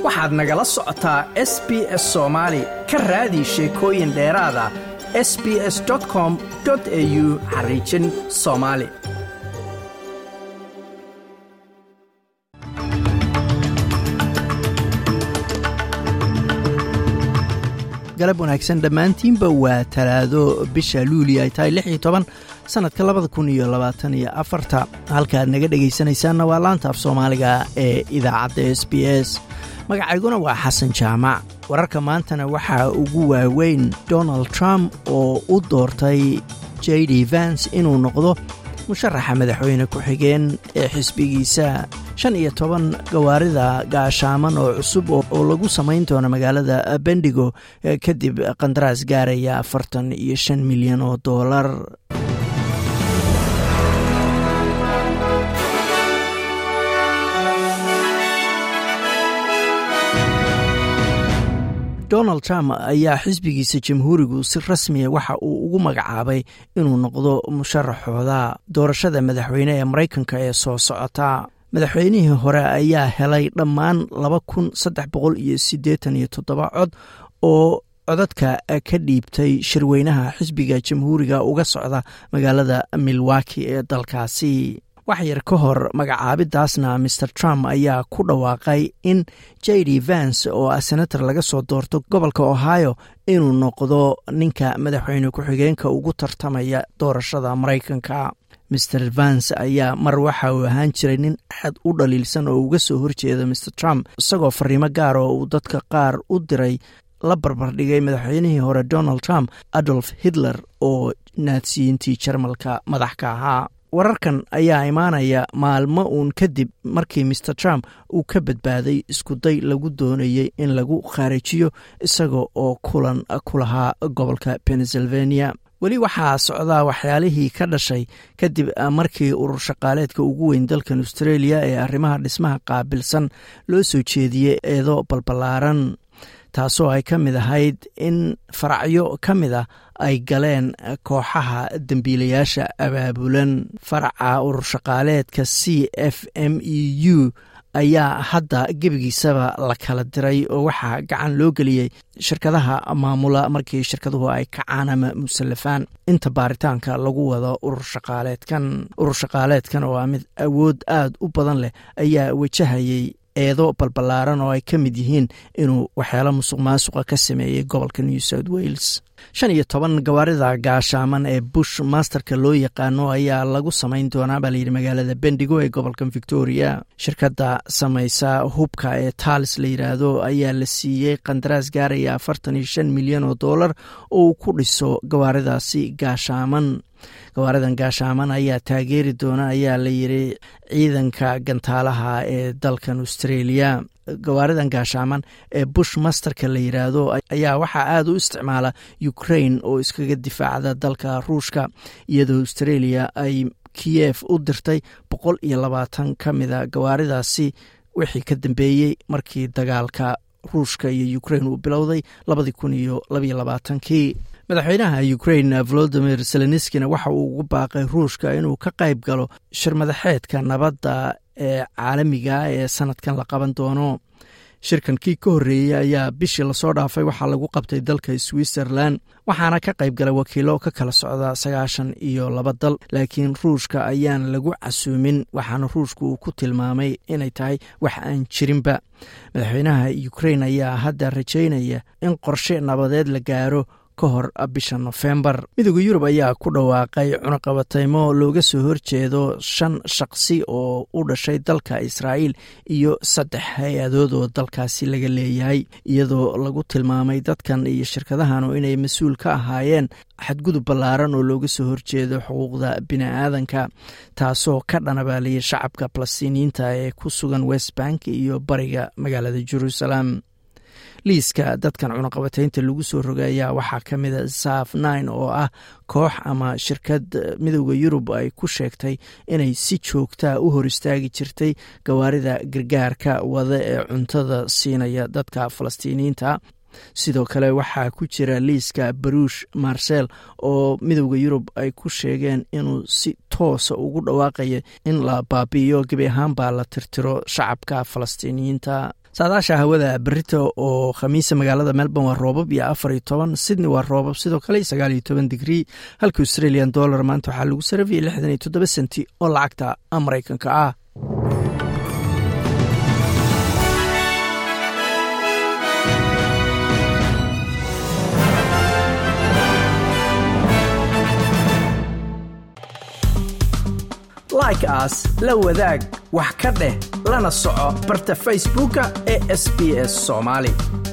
waxaad nagala socotaa SBS Soomaali ka raadi sheekooyin dheeraad ah sbs.com.au/Somali. galab wanaagsan dhammaantiinba waa talaado bisha luuli ay tahay 16 sanadka 2024 halkaad naga dhegaysanaysaanna waa laanta af Soomaaliga ee idaacadda SBS. magacayguna waa xasan jaamac. wararka maantana waxaa ugu waaweyn Donald Trump oo u doortay JD Vance inuu noqdo musharaxa madaxweyne ku-xigeen ee xisbigiisa. 15 gawaarida gaashaaman oo cusub oo lagu samayn doono magaalada Bendigo kadib qandaraas gaaraya $45 milyan. Donald Trump ayaa xisbigiisa jamhuurigu si rasmiya waxa uu ugu magacaabay inuu noqdo musharaxooda doorashada madaxweyne ee Mareykanka ee soo socota. madaxweynihii hore ayaa helay dhammaan 2387 cod oo codadka ka dhiibtay shirweynaha xisbiga jamhuuriga uga socda magaalada Milwaukee ee dalkaasi. wax yar ka hor magacaabidaasna Mr. Trump ayaa ku dhawaaqay in JD Vance oo senator laga soo doorto gobolka Ohio inuu noqdo ninka madaxweyne ku-xigeenka ugu tartamaya doorashada Mareykanka. Mr. Vance ayaa mar waxa uu ahaan jiray nin aad u dhaliilsan oo uga soo horjeeda Mr. Trump, isagoo fariimo gaar oo uu dadka qaar u diray la barbardhigay madaxweynihii hore Donald Trump, Adolf Hitler, oo Naasiyiintii Jarmalka madax ka ahaa. wararkan ayaa imaanaya maalmo uun kadib markii Mr. Trump uu ka badbaaday iskuday lagu doonayay in lagu kharijiyo isaga oo kulan ku lahaa gobolka Pennsylvania. weli waxaa socdaa waxyaalihii ka dhashay kadib markii urur shaqaaleedka ugu weyn dalkan Australia ee arrimaha dhismaha qaabilsan loo soo jeediyey eedo balbalaaran, taasoo ay ka mid ahayd in faracyo ka mid ah ay galeen kooxaha dambiilayaasha abaabulan. faraca urur shaqaaleedka CFMEU ayaa hadda gebigiisaba la kala diray oo waxaa gacan loo geliyey shirkadaha maamula markii shirkaduhu ay kacaan ama musallafaan inta baaritaanka lagu wado urur shaqaaleedkan oo mid awood aad u badan leh ayaa wajahayay eedo balbalaaran oo ay ka mid yihiin inuu waxyaalo musuqmaasuqa ka sameeyey gobolka New South Wales. 15 gawaarida gaashaaman ee Bushmasterka loo yaqaano ayaa lagu samayn doonaa baa layidhi magaalada Bendigo ee gobolka Victoria. shirkadda samaysa hubka ee Thales la yiraahdo ayaa la siiyey qandaraas gaaraya $45 milyan oo uu ku dhiso gawaaridaasi gaashaaman. gawaaridan gaashaaman ayaa taageeri doona ayaa la yiri ciidanka gantaalaha ee dalkan Australia. gawaaridan gaashaaman ee Bushmasterka la yiraahdo ayaa waxaa aad u isticmaala Ukraine oo iskaga difaacda dalka Ruushka, iyadoo Australia ay Kiev u dirtay 120 ka mid ah gawaaridaasi wixii ka dambeeyey markii dagaalka Ruushka iyo Ukraine uu bilowday 2022. madaxweynaha Ukraine Volodymyr Zelensky waxa uu ugu baaqay Ruushka inuu ka qayb galo shir madaxeedka nabadda ee caalamiga ee sanadkan la qaban doono. shirkankii ka horreeyay ayaa bishii lasoo dhaafay waxaa lagu qabtay dalka Switzerland, waxaana ka qayb galay wakiilo ka kala socda 92 dal, laakiin Ruushka ayaan lagu casuumin, waxaana Ruushku uu ku tilmaamay inay tahay wax aan jirinba. madaxweynaha Ukraine ayaa hadda rajaynaya in qorshe nabadeed la gaaro ka hor bisha November. midowga Yurub ayaa ku dhawaaqay cunaqabataymo looga soo horjeedo 5 shaqsi oo u dhashay dalka Israa'iil iyo 3 hay-adood oo dalkaasi laga leeyahay, iyadoo lagu tilmaamay dadkan iyo shirkadahan inay mas'uul ka ahaayeen xadgudub ballaaran oo looga soo horjeedo xuquuqda bini'aadanka, taasoo ka dhanabaaliyay shacabka Falastiiniyiinta ee ku sugan West Bank iyo bariga magaalada Jerusalem. liiska dadkan cunaqabataynta lagu soo rogay ayaa waxaa ka mid ah SAF9 oo ah koox ama shirkad midowga Yurub ay ku sheegtay inay si joogta u hor istaagi jirtay gawaarida gargaarka wada ee cuntada siinaya dadka Falastiiniyiinta. sidoo kale waxaa ku jira liiska Baruch Marcel oo midowga Yurub ay ku sheegeen inuu si toosa ugu dhawaaqaya in la baabi'iyo gebi ahaanba la tirtiro shacabka Falastiiniyiinta. saadaasha hawada berito oo khamiisa magaalada Melbourne waa roobab iyo 14, Sydney waa roobab sidoo kale 19 digrii, halka Australian dollar maanta waxaa lagu sarifiyay 67 senti oo lacagta Mareykanka ah. Like us, la wadaag, wax ka dheh, lana soco barta Facebooka ee SBS Somali.